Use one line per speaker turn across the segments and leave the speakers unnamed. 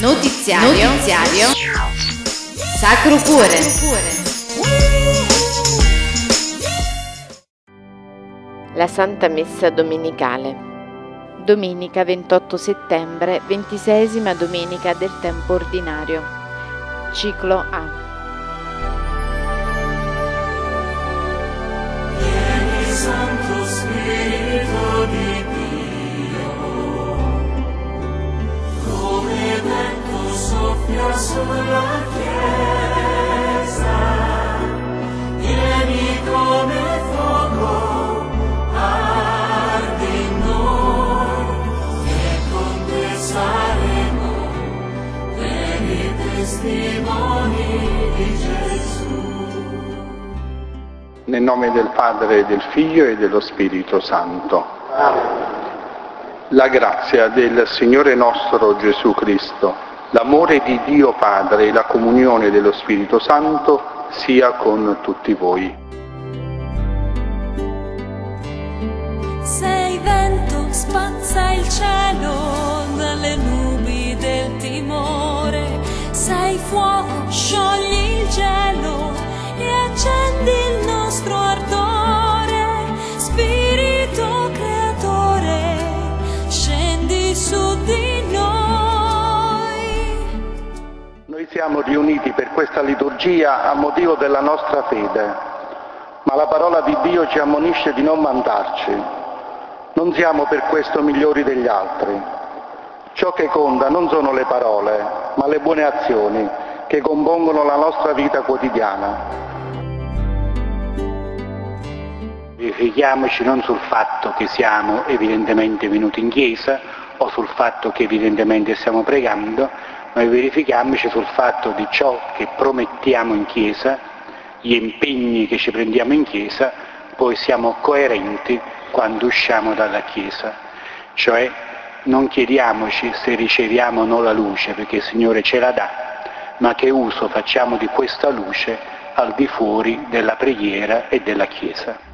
Notiziario Sacro Cuore. La Santa Messa Domenicale. Domenica 28 settembre, 26ª domenica del tempo ordinario. Ciclo A.
Santo Spirito di Dio, come vento soffia sulla Chiesa, vieni come fuoco, ardi in noi, e con te saremo veri testimoni di Gesù.
Nel nome del Padre, del Figlio e dello Spirito Santo. Amen. La grazia del Signore nostro Gesù Cristo, l'amore di Dio Padre e la comunione dello Spirito Santo sia con tutti voi.
Sei vento, spazza il cielo dalle nubi del timore. Sei fuoco, sciogli il gelo e accendi il nostro ardore. Spirito creatore, scendi su di noi.
Noi siamo riuniti per questa liturgia a motivo della nostra fede, ma la parola di Dio ci ammonisce di non vantarci. Non siamo per questo migliori degli altri. Ciò che conta non sono le parole, ma le buone azioni che compongono la nostra vita quotidiana. Verifichiamoci non sul fatto che siamo evidentemente venuti in chiesa o sul fatto che evidentemente stiamo pregando, ma verifichiamoci sul fatto di ciò che promettiamo in chiesa, gli impegni che ci prendiamo in chiesa, poi siamo coerenti quando usciamo dalla chiesa. Cioè non chiediamoci se riceviamo o no la luce, perché il Signore ce la dà, ma che uso facciamo di questa luce al di fuori della preghiera e della chiesa.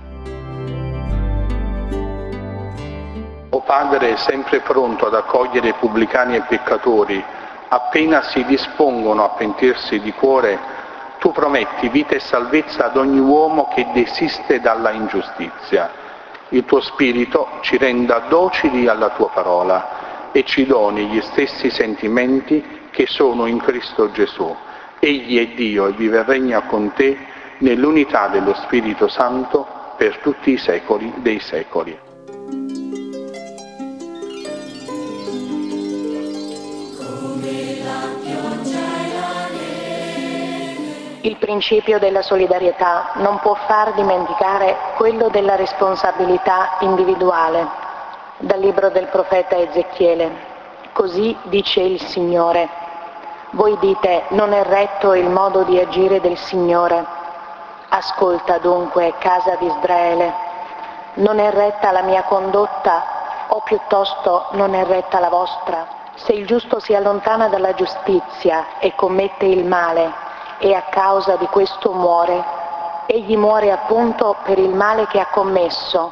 O Padre sempre pronto ad accogliere pubblicani e peccatori, appena si dispongono a pentirsi di cuore, tu prometti vita e salvezza ad ogni uomo che desiste dalla ingiustizia. Il tuo Spirito ci renda docili alla tua parola e ci doni gli stessi sentimenti che sono in Cristo Gesù. Egli è Dio e vive e regna con te nell'unità dello Spirito Santo per tutti i secoli dei secoli.
Il principio della solidarietà non può far dimenticare quello della responsabilità individuale. Dal libro del profeta Ezechiele. Così dice il Signore. Voi dite, non è retto il modo di agire del Signore. Ascolta dunque, casa di Israele. Non è retta la mia condotta, o piuttosto non è retta la vostra? Se il giusto si allontana dalla giustizia e commette il male, e a causa di questo muore, egli muore appunto per il male che ha commesso.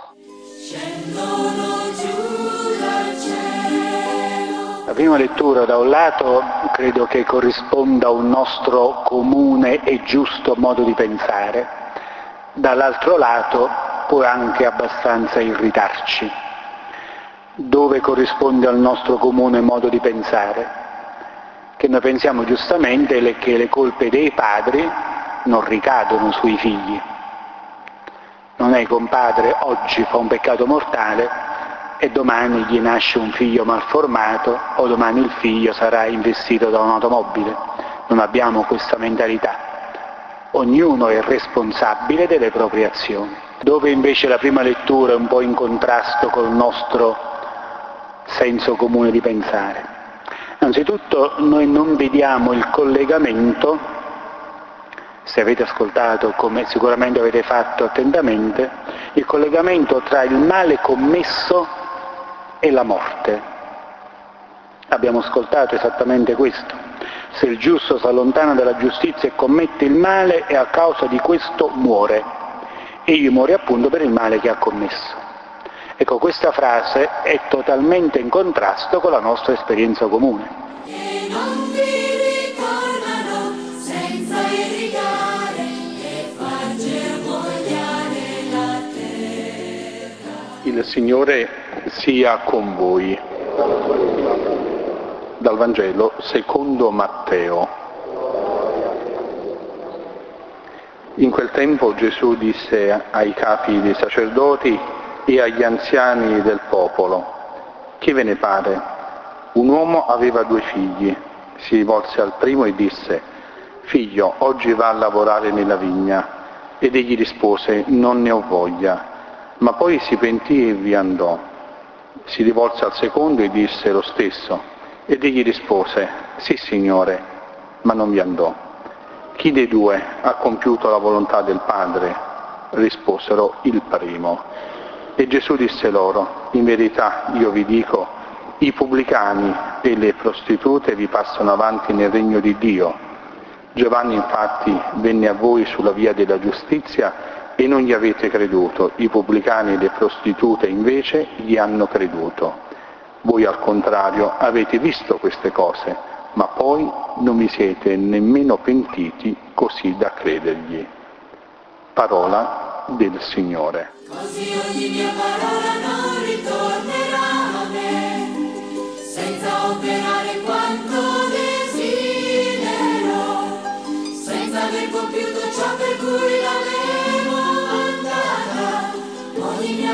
La prima lettura da un lato credo che corrisponda a un nostro comune e giusto modo di pensare, dall'altro lato può anche abbastanza irritarci. Dove corrisponde al nostro comune modo di pensare? Che noi pensiamo giustamente che le colpe dei padri non ricadono sui figli. Non è che un padre oggi fa un peccato mortale e domani gli nasce un figlio malformato o domani il figlio sarà investito da un'automobile. Non abbiamo questa mentalità. Ognuno è responsabile delle proprie azioni. Dove invece la prima lettura è un po' in contrasto col nostro senso comune di pensare. Anzitutto noi non vediamo il collegamento, se avete ascoltato come sicuramente avete fatto attentamente, il collegamento tra il male commesso e la morte. Abbiamo ascoltato esattamente questo. Se il giusto si allontana dalla giustizia e commette il male e a causa di questo muore. Egli muore appunto per il male che ha commesso. Ecco, questa frase è totalmente in contrasto con la nostra esperienza comune. Il Signore sia con voi. Dal Vangelo secondo Matteo. In quel tempo Gesù disse ai capi dei sacerdoti e agli anziani del popolo: che ve ne pare? Un uomo aveva 2 figli. Si rivolse al primo e disse: figlio, oggi va a lavorare nella vigna. Ed egli rispose: non ne ho voglia. Ma poi si pentì e vi andò. Si rivolse al secondo e disse lo stesso. Ed egli rispose: sì, Signore, ma non vi andò. Chi dei 2 ha compiuto la volontà del Padre? Risposero: il primo. E Gesù disse loro: in verità io vi dico, i pubblicani e le prostitute vi passano avanti nel regno di Dio. Giovanni infatti venne a voi sulla via della giustizia e non gli avete creduto, i pubblicani e le prostitute invece gli hanno creduto. Voi al contrario avete visto queste cose, ma poi non vi siete nemmeno pentiti così da credergli. Parola del Signore.
Così ogni mia parola non ritornerà a me, senza operare quanto desidero, senza aver compiuto ciò per cui l'avevo mandata. Ogni mia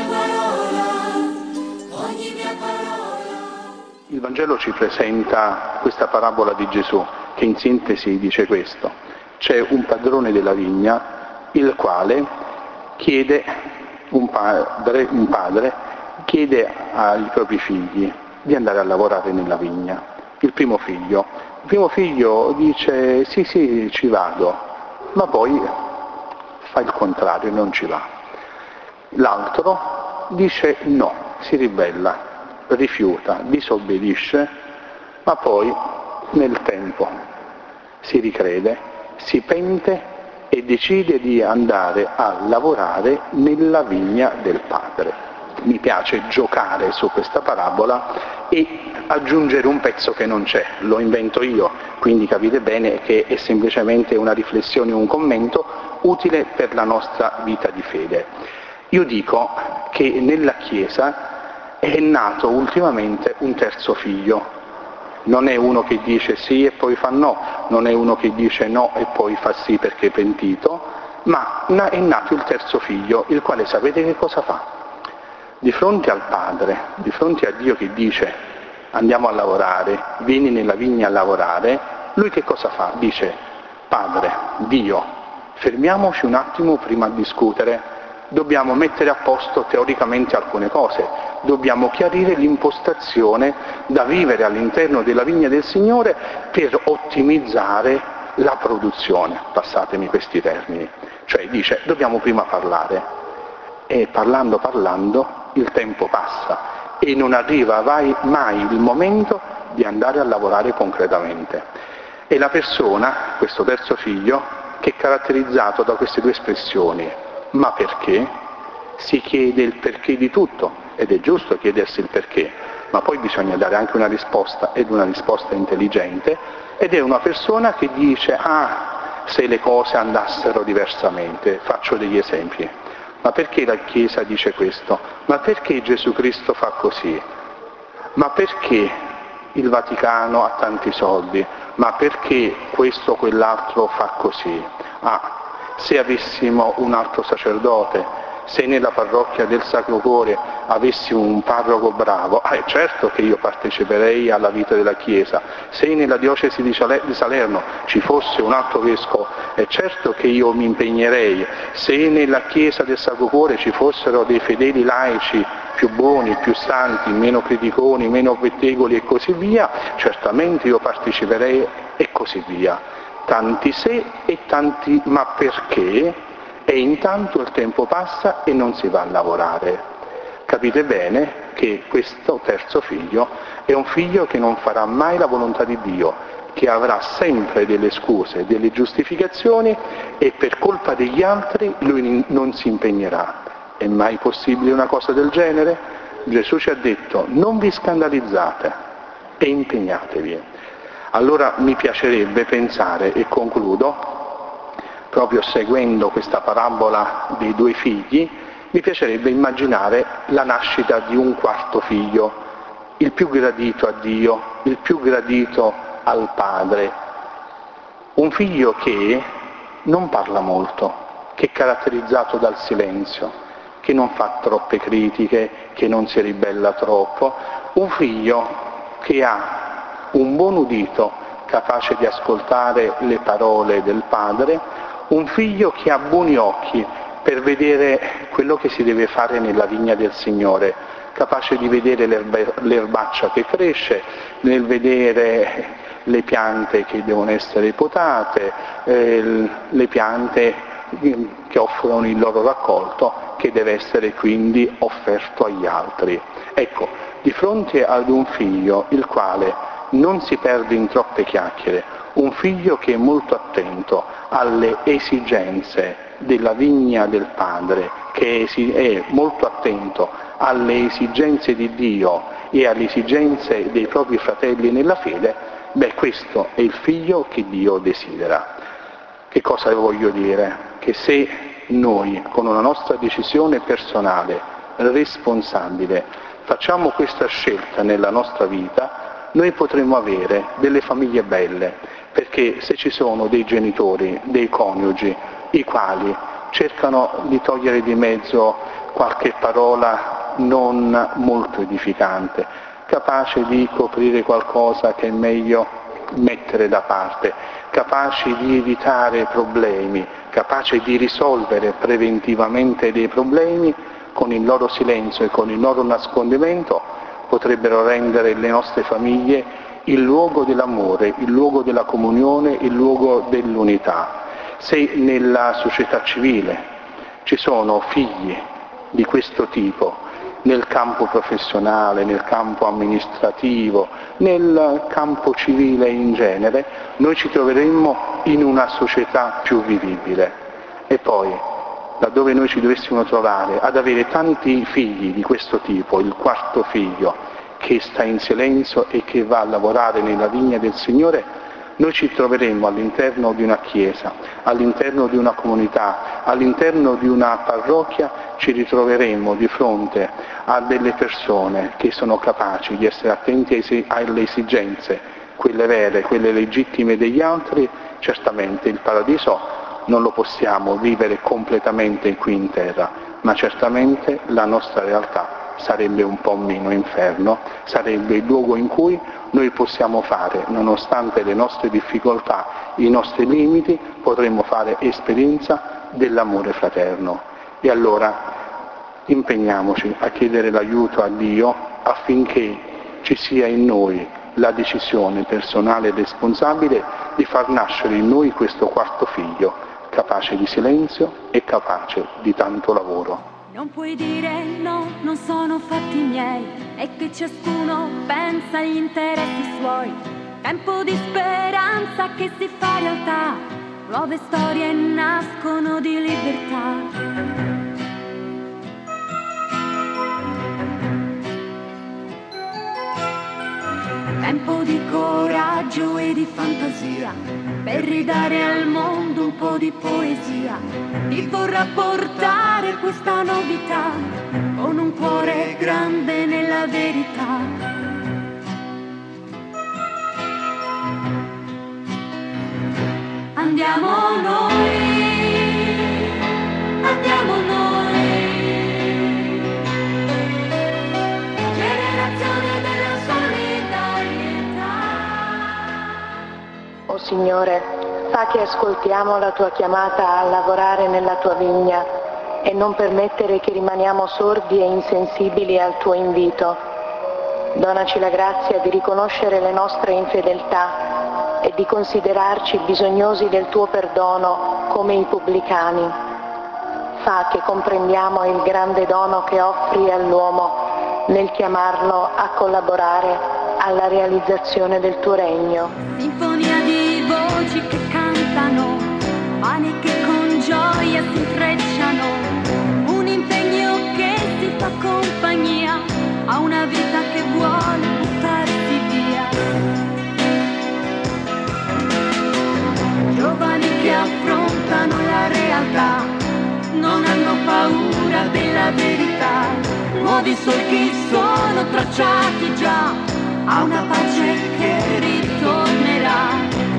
parola.
Il Vangelo ci presenta questa parabola di Gesù, che in sintesi dice questo. C'è un padrone della vigna, il quale chiede, un padre chiede ai propri figli di andare a lavorare nella vigna. Il primo figlio dice sì, ci vado, ma poi fa il contrario, non ci va. L'altro dice no, si ribella, rifiuta, disobbedisce, ma poi nel tempo si ricrede, si pente e decide di andare a lavorare nella vigna del Padre. Mi piace giocare su questa parabola e aggiungere un pezzo che non c'è, lo invento io, quindi capite bene che è semplicemente una riflessione, un commento utile per la nostra vita di fede. Io dico che nella Chiesa è nato ultimamente un terzo figlio. Non è uno che dice sì e poi fa no, non è uno che dice no e poi fa sì perché è pentito, ma è nato il terzo figlio, il quale sapete che cosa fa? Di fronte al Padre, di fronte a Dio che dice andiamo a lavorare, vieni nella vigna a lavorare, lui che cosa fa? Dice: Padre, Dio, fermiamoci un attimo prima di discutere, dobbiamo mettere a posto teoricamente alcune cose, dobbiamo chiarire l'impostazione da vivere all'interno della vigna del Signore per ottimizzare la produzione, passatemi questi termini. Cioè dice, dobbiamo prima parlare, e parlando il tempo passa e non arriva mai il momento di andare a lavorare concretamente. E la persona, questo terzo figlio, che è caratterizzato da queste 2 espressioni: ma perché? Si chiede il perché di tutto, ed è giusto chiedersi il perché, ma poi bisogna dare anche una risposta, ed una risposta intelligente, ed è una persona che dice: se le cose andassero diversamente. Faccio degli esempi. Ma perché la Chiesa dice questo? Ma perché Gesù Cristo fa così? Ma perché il Vaticano ha tanti soldi? Ma perché questo o quell'altro fa così? Se avessimo un altro sacerdote, se nella parrocchia del Sacro Cuore avessi un parroco bravo, è certo che io parteciperei alla vita della Chiesa. Se nella diocesi di Salerno ci fosse un altro vescovo, è certo che io mi impegnerei. Se nella Chiesa del Sacro Cuore ci fossero dei fedeli laici più buoni, più santi, meno criticoni, meno pettegoli e così via, certamente io parteciperei e così via. Tanti se e tanti ma perché, e intanto il tempo passa e non si va a lavorare. Capite bene che questo terzo figlio è un figlio che non farà mai la volontà di Dio, che avrà sempre delle scuse, delle giustificazioni, e per colpa degli altri lui non si impegnerà. È mai possibile una cosa del genere? Gesù ci ha detto: non vi scandalizzate e impegnatevi. Allora mi piacerebbe pensare, e concludo, proprio seguendo questa parabola dei 2 figli, mi piacerebbe immaginare la nascita di un quarto figlio, il più gradito a Dio, il più gradito al Padre. Un figlio che non parla molto, che è caratterizzato dal silenzio, che non fa troppe critiche, che non si ribella troppo. Un figlio che ha un buon udito, capace di ascoltare le parole del Padre. Un figlio che ha buoni occhi per vedere quello che si deve fare nella vigna del Signore, capace di vedere l'erbaccia che cresce, nel vedere le piante che devono essere potate, le piante che offrono il loro raccolto, che deve essere quindi offerto agli altri. Ecco, di fronte ad un figlio il quale non si perde in troppe chiacchiere, un figlio che è molto attento alle esigenze della vigna del Padre, che è molto attento alle esigenze di Dio e alle esigenze dei propri fratelli nella fede, questo è il figlio che Dio desidera. Che cosa voglio dire? Che se noi, con una nostra decisione personale, responsabile, facciamo questa scelta nella nostra vita, noi potremo avere delle famiglie belle, perché se ci sono dei genitori, dei coniugi, i quali cercano di togliere di mezzo qualche parola non molto edificante, capace di coprire qualcosa che è meglio mettere da parte, capaci di evitare problemi, capaci di risolvere preventivamente dei problemi, con il loro silenzio e con il loro nascondimento potrebbero rendere le nostre famiglie il luogo dell'amore, il luogo della comunione, il luogo dell'unità. Se nella società civile ci sono figli di questo tipo, nel campo professionale, nel campo amministrativo, nel campo civile in genere, noi ci troveremmo in una società più vivibile. E poi, laddove noi ci dovessimo trovare ad avere tanti figli di questo tipo, il quarto figlio, che sta in silenzio e che va a lavorare nella vigna del Signore, noi ci troveremmo all'interno di una chiesa, all'interno di una comunità, all'interno di una parrocchia, ci ritroveremmo di fronte a delle persone che sono capaci di essere attenti alle esigenze, quelle vere, quelle legittime degli altri. Certamente il paradiso non lo possiamo vivere completamente qui in terra, ma certamente la nostra realtà sarebbe un po' meno inferno, sarebbe il luogo in cui noi possiamo fare, nonostante le nostre difficoltà, i nostri limiti, potremmo fare esperienza dell'amore fraterno. E allora impegniamoci a chiedere l'aiuto a Dio affinché ci sia in noi la decisione personale e responsabile di far nascere in noi questo quarto figlio, capace di silenzio e capace di tanto lavoro.
Non puoi dire no, non sono fatti miei, e che ciascuno pensa agli interessi suoi. Tempo di speranza che si fa realtà, nuove storie nascono di libertà. Tempo di coraggio e di fantasia, per ridare al mondo un po' di poesia. Chi vorrà portare questa novità con un cuore grande nella verità. Andiamo noi, andiamo noi, generazione della solidarietà.
O Signore, fa che ascoltiamo la Tua chiamata a lavorare nella Tua vigna e non permettere che rimaniamo sordi e insensibili al Tuo invito. Donaci la grazia di riconoscere le nostre infedeltà e di considerarci bisognosi del Tuo perdono come i pubblicani. Fa che comprendiamo il grande dono che offri all'uomo nel chiamarlo a collaborare alla realizzazione del Tuo regno.
Sinfonia di voci che cantano, mani che con gioia si intrecciano, un impegno che si fa compagnia a una vita che vuole buttarsi via. Giovani che affrontano la realtà, non hanno paura della nuovi solchi sono tracciati già a una pace che ritornerà.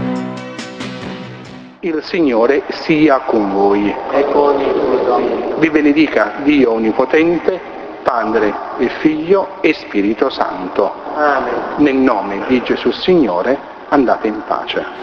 Il Signore sia con voi.
E con il tuo Spirito.
Vi benedica Dio Onnipotente, Padre e Figlio e Spirito Santo.
Amen.
Nel nome di Gesù Signore, andate in pace.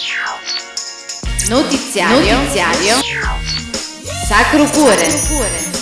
Notiziario Sacro Cuore.